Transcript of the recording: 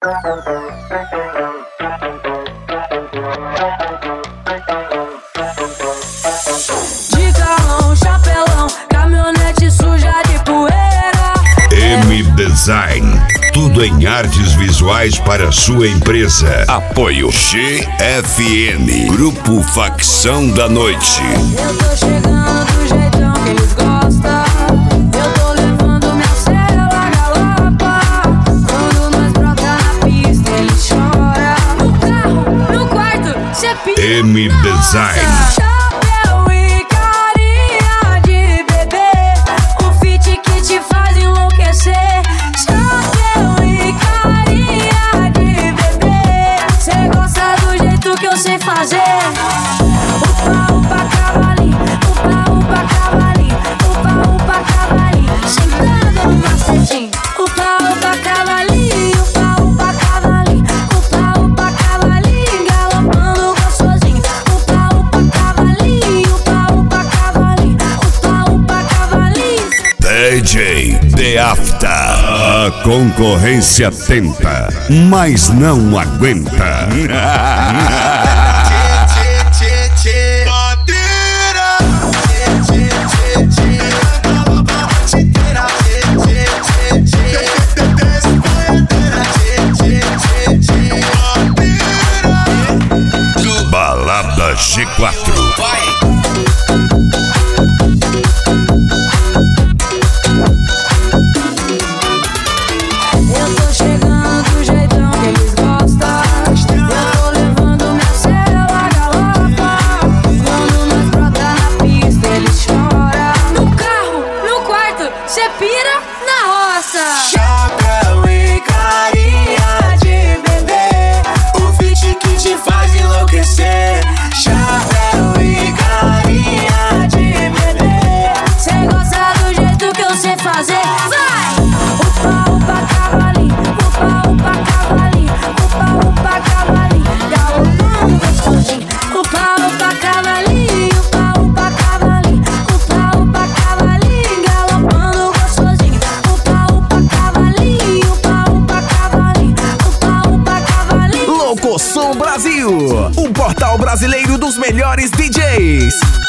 De carrão, chapelão, caminhonete suja de poeira. M-Design, tudo em artes visuais para sua empresa. Apoio GFN, Grupo Facção da Noite. Eu tô chegando do jeitão que eles gostam. Eu tô levando minha cela galopa. Quando nós brota na pista, eles choram. No carro, no quarto, cê pira. M-Design. Chapéu e carinha de bebê, um fit que te faz enlouquecer. Chapéu e carinha de bebê, cê gosta do jeito que eu sei fazer. Upa, upa, cavalinho, upa, upa, cavalinho, upa, upa, cavalinho, sentando no macetinho. Upa, upa, cavalinho, upa, upa, cavalinho, upa, upa, cavalinho, galopando gostosinho. Upa, upa, cavalinho, upa, upa, cavalinho, upa, upa, cavalinho. DJ The After. A concorrência tenta, mas não aguenta. Balada G4. Eu tô chegando do jeitão que eles gostam. Eu tô levando minha cela galopa. Quando nós brota na pista, eles choram. No carro, no quarto, cê pira na roça. Chapéu e carinha de bebê, o fit que te faz enlouquecer. Chapéu e carinha de bebê, Cê gosta do jeito que eu sei fazer. Vai! Upa, upa, cavalinho, upa, upa, cavalinho, upa, upa, cavalinho, galopando gostosinho. Upa, upa, cavalinho, upa, upa, cavalinho, upa, upa, cavalinho, galopando gostosinho. Upa, upa, cavalinho, upa, upa, cavalinho, upa, upa, cavalinho. Louco Som Brasil, o portal brasileiro dos melhores DJs.